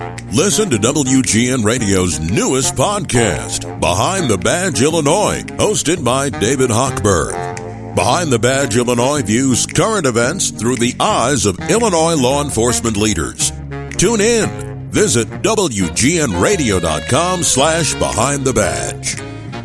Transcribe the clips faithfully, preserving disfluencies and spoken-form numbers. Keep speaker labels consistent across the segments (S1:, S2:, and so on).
S1: Listen to W G N Radio's newest podcast, Behind the Badge Illinois, hosted by David Hochberg. Behind the Badge Illinois views current events through the eyes of Illinois law enforcement leaders. Tune in. Visit W G N radio dot com slash behind the badge.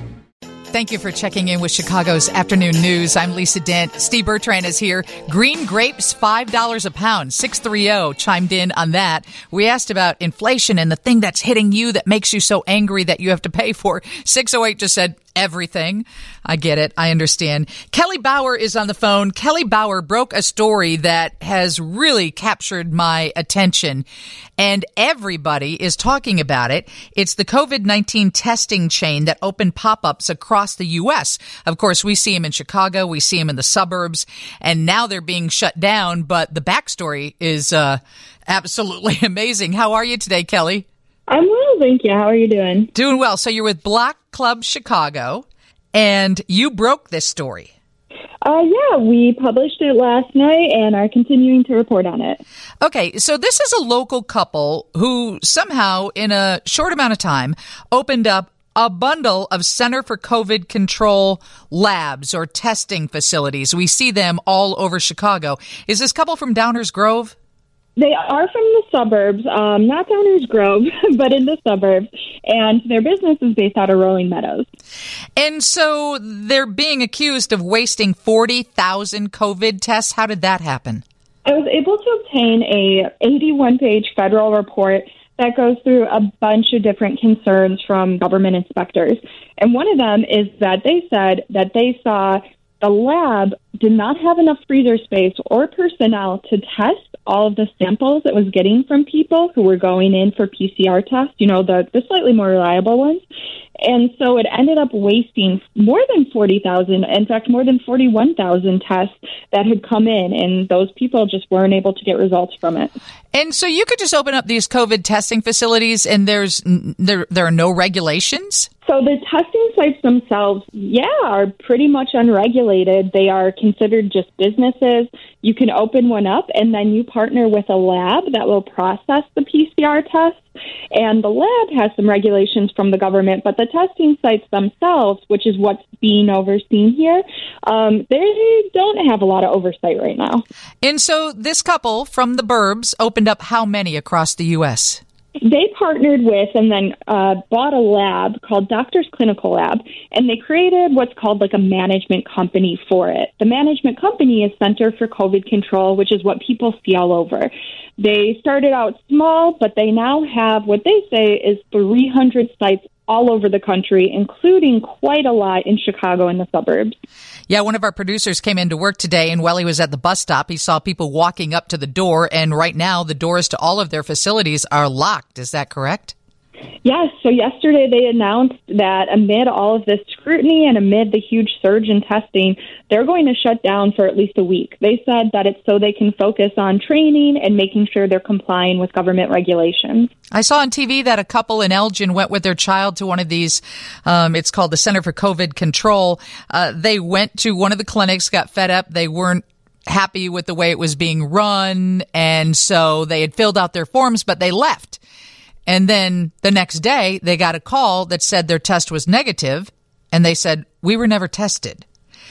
S2: Thank you for checking in with Chicago's Afternoon News. I'm Lisa Dent. Steve Bertrand is here. Green grapes, five dollars a pound. six three zero chimed in on that. We asked about inflation and the thing that's hitting you that makes you so angry that you have to pay for. six oh eight just said everything. I get it. I understand. Kelly Bauer is on the phone. Kelly Bauer broke a story that has really captured my attention, and everybody is talking about it. It's the COVID nineteen testing chain that opened pop-ups across the U S. Of course, we see them in Chicago. We see them in the suburbs, and now they're being shut down. But the backstory is uh, absolutely amazing. How are you today, Kelly?
S3: I'm well, thank you. How are you doing?
S2: Doing well. So you're with Block Club Chicago, and you broke this story.
S3: Uh, yeah, we published it last night and are continuing to report on it.
S2: Okay, so this is a local couple who somehow, in a short amount of time, opened up a bundle of Center for COVID Control labs or testing facilities. We see them all over Chicago. Is this couple from Downers Grove?
S3: They are from the suburbs, um, not Downers Grove, but in the suburbs, and their business is based out of Rolling Meadows.
S2: And so they're being accused of wasting forty thousand COVID tests. How did that happen?
S3: I was able to obtain a eighty-one page federal report that goes through a bunch of different concerns from government inspectors. And one of them is that they said that they saw the lab did not have enough freezer space or personnel to test all of the samples it was getting from people who were going in for P C R tests, you know, the, the slightly more reliable ones. And so it ended up wasting more than forty thousand, in fact, more than forty-one thousand tests that had come in, and those people just weren't able to get results from it.
S2: And so you could just open up these COVID testing facilities and there's there there are no regulations?
S3: So the testing sites themselves, yeah, are pretty much unregulated. They are considered just businesses. You can open one up and then you partner with a lab that will process the P C R tests. And the lab has some regulations from the government, but the testing sites themselves, which is what's being overseen here, um, they don't have a lot of oversight right now.
S2: And so this couple from the burbs opened up how many across the U S?
S3: They partnered with and then uh, bought a lab called Doctors Clinical Lab, and they created what's called like a management company for it. The management company is Center for COVID Control, which is what people see all over. They started out small, but they now have what they say is three hundred sites all over the country, including quite a lot in Chicago and the suburbs.
S2: Yeah, one of our producers came into work today, and while he was at the bus stop, he saw people walking up to the door, and right now the doors to all of their facilities are locked. Is that correct?
S3: Yes. So yesterday they announced that amid all of this scrutiny and amid the huge surge in testing, they're going to shut down for at least a week. They said that it's so they can focus on training and making sure they're complying with government regulations.
S2: I saw on T V that a couple in Elgin went with their child to one of these. Um, it's called the Center for COVID Control. Uh, they went to one of the clinics, got fed up. They weren't happy with the way it was being run, and so they had filled out their forms, but they left. And then the next day, they got a call that said their test was negative, and they said, we were never tested.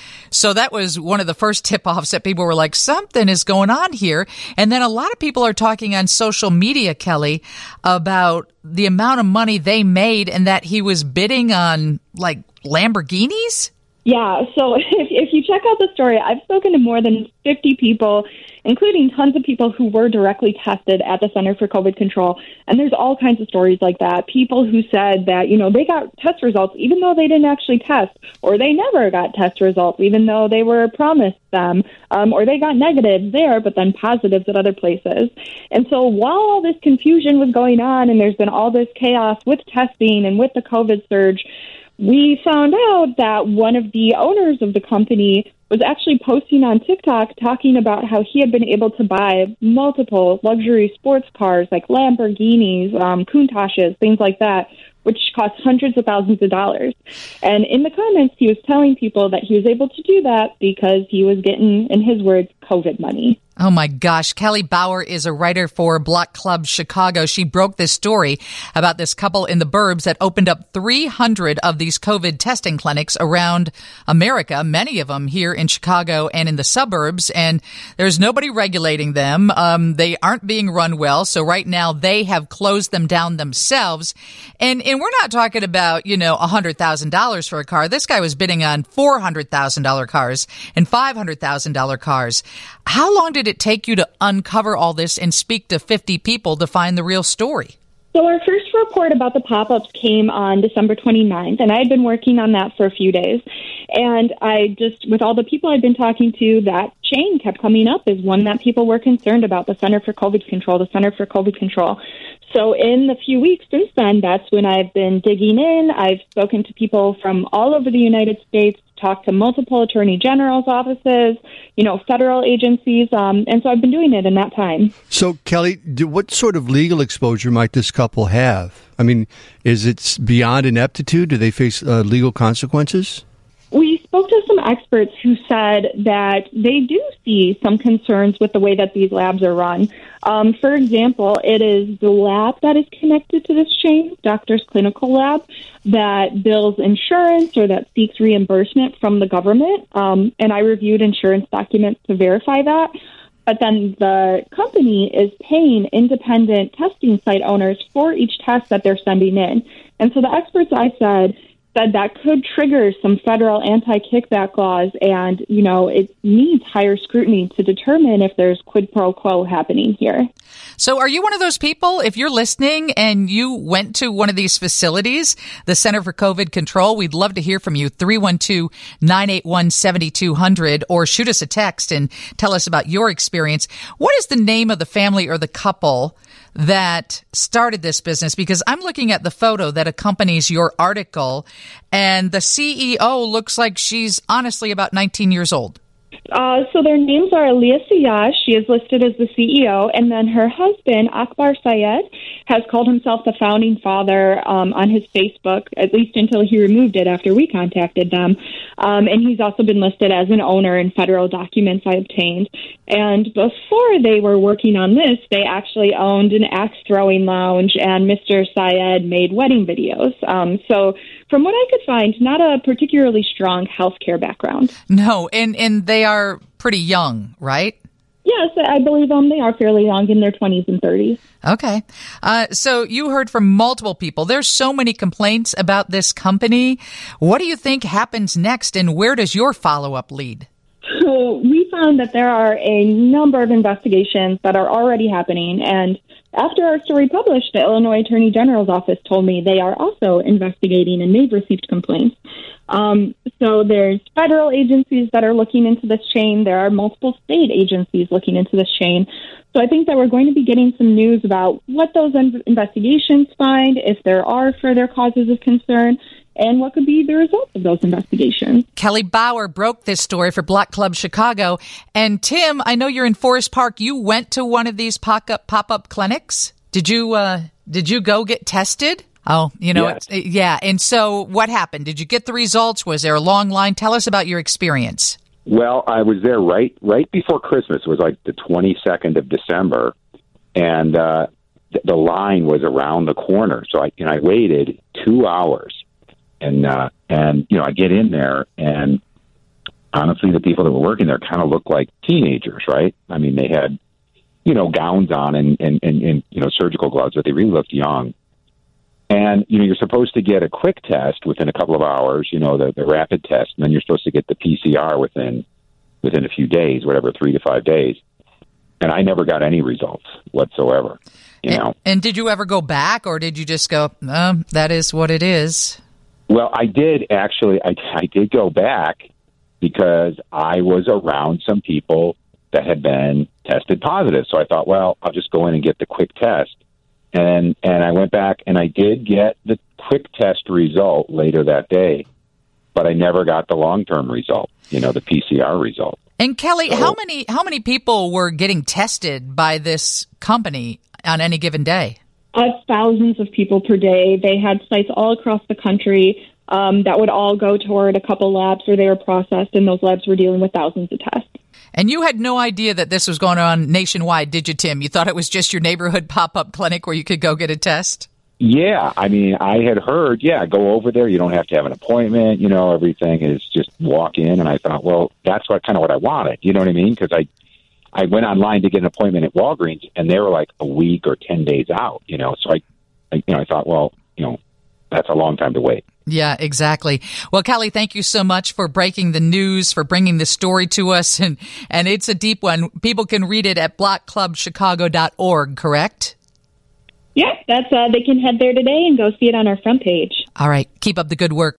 S2: So that was one of the first tip-offs that people were like, something is going on here. And then a lot of people are talking on social media, Kelly, about the amount of money they made and that he was bidding on, like, Lamborghinis?
S3: Yeah, so if, if you check out the story, I've spoken to more than fifty people, including tons of people who were directly tested at the Center for COVID Control. And there's all kinds of stories like that. People who said that, you know, they got test results even though they didn't actually test, or they never got test results even though they were promised them, um, or they got negatives there but then positives at other places. And so while all this confusion was going on and there's been all this chaos with testing and with the COVID surge, we found out that one of the owners of the company was actually posting on TikTok talking about how he had been able to buy multiple luxury sports cars like Lamborghinis, um, Countaches, things like that, which cost hundreds of thousands of dollars. And in the comments, he was telling people that he was able to do that because he was getting, in his words, COVID money.
S2: Oh, my gosh. Kelly Bauer is a writer for Block Club Chicago. She broke this story about this couple in the burbs that opened up three hundred of these COVID testing clinics around America, many of them here in Chicago and in the suburbs. And there's nobody regulating them. Um, they aren't being run well. So right now they have closed them down themselves. And, and we're not talking about, you know, one hundred thousand dollars for a car. This guy was bidding on four hundred thousand dollars cars and five hundred thousand dollars cars. How long did it take you to uncover all this and speak to fifty people to find the real story?
S3: So our first report about the pop-ups came on December twenty-ninth, and I had been working on that for a few days. And I just, with all the people I'd been talking to, that chain kept coming up as one that people were concerned about, the Center for COVID Control, the Center for COVID Control. So in the few weeks since then, that's when I've been digging in. I've spoken to people from all over the United States, talked to multiple attorney general's offices, you know, federal agencies, um, and so I've been doing it in that time.
S4: So, Kelly, do, what sort of legal exposure might this couple have? I mean, is it beyond ineptitude? Do they face uh, legal consequences?
S3: We spoke to some experts who said that they do see some concerns with the way that these labs are run. Um, for example, it is the lab that is connected to this chain, Doctor's Clinical Lab, that bills insurance or that seeks reimbursement from the government. Um, and I reviewed insurance documents to verify that. But then the company is paying independent testing site owners for each test that they're sending in. And so the experts I said, said that could trigger some federal anti-kickback laws, and, you know, it needs higher scrutiny to determine if there's quid pro quo happening here.
S2: So are you one of those people, if you're listening and you went to one of these facilities, the Center for COVID Control, we'd love to hear from you, three one two, nine eight one, seven two zero zero, or shoot us a text and tell us about your experience. What is the name of the family or the couple that started this business? Because I'm looking at the photo that accompanies your article, and the C E O looks like she's honestly about nineteen years old.
S3: Uh, so their names are Aliyah Siyash. She is listed as the C E O, and then her husband, Akbar Syed, has called himself the founding father um, on his Facebook, at least until he removed it after we contacted them. Um, and he's also been listed as an owner in federal documents I obtained. And before they were working on this, they actually owned an axe-throwing lounge, and Mister Syed made wedding videos. Um, so from what I could find, not a particularly strong healthcare background.
S2: No, and, and they are pretty young, right?
S3: Yes, I believe um, they are fairly young, in their twenties and thirties. Okay.
S2: Uh, so you heard from multiple people. There's so many complaints about this company. What do you think happens next, and where does your follow-up lead?
S3: So we found that there are a number of investigations that are already happening, and after our story published, the Illinois Attorney General's office told me they are also investigating, and they've received complaints. Um, so there's federal agencies that are looking into this chain. There are multiple state agencies looking into this chain. So I think that we're going to be getting some news about what those investigations find, if there are further causes of concern, and what could be the results of those investigations.
S2: Kelly Bauer broke this story for Block Club Chicago. And Tim, I know you're in Forest Park. You went to one of these pop-up pop-up clinics. Did you uh, did you go get tested? Oh, you know,
S5: yes.
S2: it's, yeah. And so what happened? Did you get the results? Was there a long line? Tell us about your experience.
S5: Well, I was there right right before Christmas. It was like the twenty-second of December, and uh, th- the line was around the corner. So I and I waited two hours. And, uh, and, you know, I get in there, and honestly, the people that were working there kind of looked like teenagers, right? I mean, they had, you know, gowns on and, and, and, and, you know, surgical gloves, but they really looked young. And, you know, you're supposed to get a quick test within a couple of hours, you know, the, the rapid test, and then you're supposed to get the P C R within, within a few days, whatever, three to five days. And I never got any results whatsoever, you
S2: and,
S5: know.
S2: And did you ever go back, or did you just go, oh, that is what it is?
S5: Well, I did actually. I, I did go back because I was around some people that had been tested positive. So I thought, well, I'll just go in and get the quick test. And and I went back and I did get the quick test result later that day, but I never got the long-term result, you know, the P C R result.
S2: And Kelly,
S5: so,
S2: how many how many people were getting tested by this company on any given day?
S3: Uh, thousands of people per day. They had sites all across the country um, that would all go toward a couple labs where they were processed, and those labs were dealing with thousands of tests.
S2: And you had no idea that this was going on nationwide, did you, Tim? You thought it was just your neighborhood pop-up clinic where you could go get a test?
S5: Yeah, I mean, I had heard, yeah, go over there. You don't have to have an appointment. You know, everything is just walk in. And I thought, well, that's what kind of what I wanted. You know what I mean? Because I, I went online to get an appointment at Walgreens, and they were like a week or ten days out. You know, so I, I you know, I thought, well, you know, that's a long time to wait.
S2: Yeah, exactly. Well, Kelly, thank you so much for breaking the news, for bringing the story to us. And, and it's a deep one. People can read it at block club chicago dot org, correct?
S3: Yeah, that's uh, they can head there today and go see it on our front page.
S2: All right. Keep up the good work.